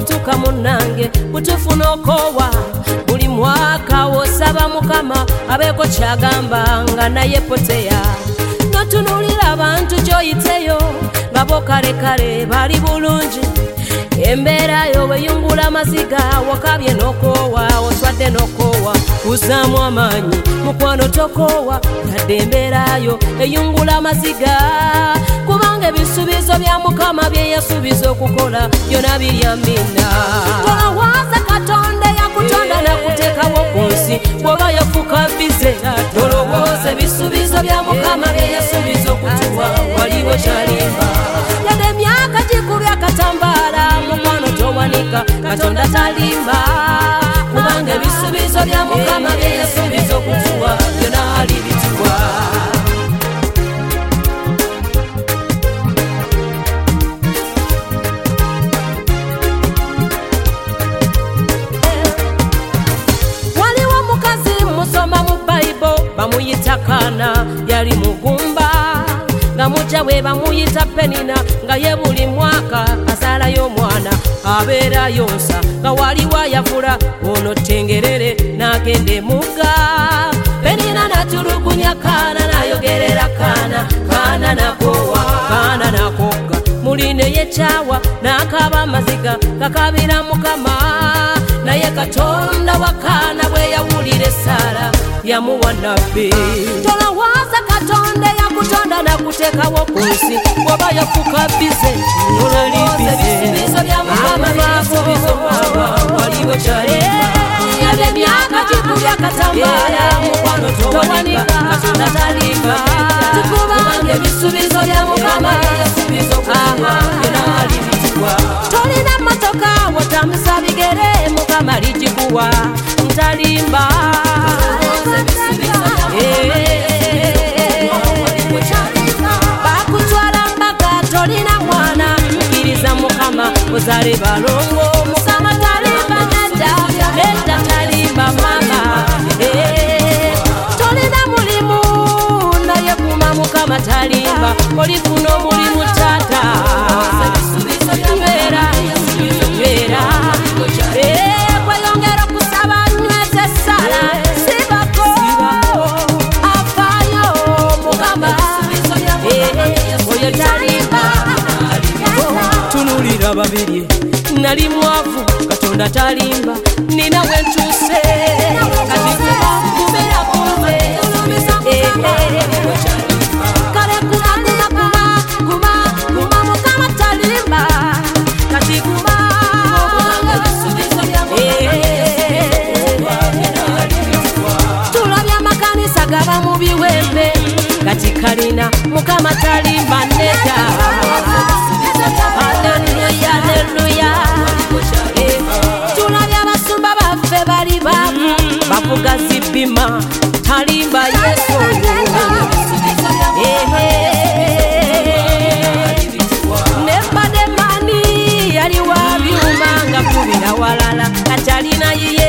bwotuka munange butufuna okowa buli mwaka wosaba mukama abeko kyagamba nga naye poteya notunulira abantu gyoyiteyo nga bo kale bali bulungi embeera yo weyungula amaziga wakabye nokowa oswadde nokowa kuzaamu amaanyi mukwano tokowa yadde embeera yo eyungula amaziga kubanga ebisuubizo bya mukama bye yasuubiza okukola byonna biryamina tolowooza katonda yakutonda nakuteekawo ku nsi bw'oba yafuka bize tolowooza ebisuubizo bya mukama bye yasuubiza okutuwa waliwo kyalimba yadde emyaka gikubya katambaala mukwano towanika katonda talimba kubanga ebisuubizo bya mukama bye yasuubiza okutuwa byonna alibituwa waliwo mukazi musoma mu Bible bamuyita Kaana yali mugumba nga mujja we bamuyita Penina nga ye buli mwaka azaalayo omwana abeera yonsa nga waliwo ayavula ono tengerere n'agenda emugga Penina natulugunya Kaana nayogerera Kaana nakogga muline yekyawa n'akaaba amaziga kakabira mukama naye katonda wa Kaana bwe yawulira Saara yamuwa nabbi tolowooza katonda yakutonda nakuteekawo ku nsi bw'oba yafuka bize ololooza ebisuubizo bya mukama byasuubiza okutuwa waliwo kyalimba yadde emyaka gikubya katambaala mukwano towanika katonda talimba kubanga ebisuubizo bya mukama byasuubiza okutuwa byonna alibituwa tolina mmotoka wotamusa bigere mukama ligikuwa ntalimba bakutwala mbaga tolina mwana kkiriza mukama ozaale balongo mukama talimba nedda talimba mama tolina mulimu naye kuma mukama talimba olifuna omulimu tata kweyongera okusaba nyweze Saala sibako afaayo mukama oyo talimba tunulira babiri nali mwavu katonda talimba nina wentuuse kati kubeera kumbe kale kuma mukama talimba kati kuma tulabya amakanisa gaba mu biwempe kati kalina mukama talimba nedda haleluya tulabya abasumba baffe bali baavu bavuga zibima talimba Yesu nebademani yali wa byuma nga kubira walala kati alina